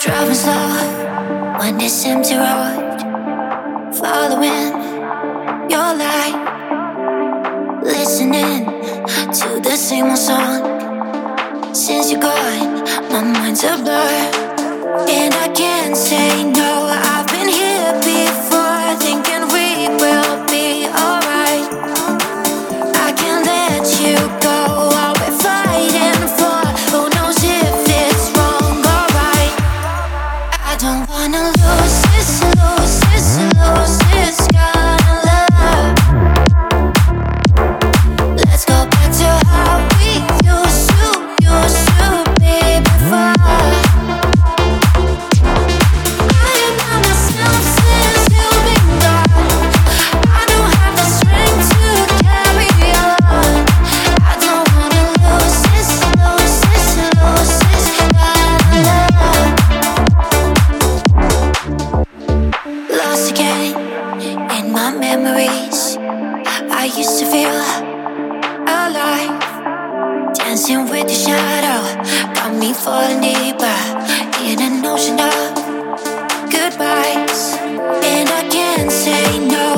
Driving slow on this empty road, following your light, listening to the same old song. Since you're gone, my mind's a blur, and I can't say no. I've been here before, thinking we will be alright. I can't let you go, all we're fighting for. Who knows if it's wrong or right? I don't wanna lose this, lose this, lose this kind of love. Let's go back to how we used to be before. I am not myself since you've been gone. I don't have the strength to carry on. I don't wanna lose this, lose this, lose this kind of love. Lost again in my memories. I used to feel alive, dancing with the shadow, got me falling deeper in an ocean of goodbyes. And I can't say no,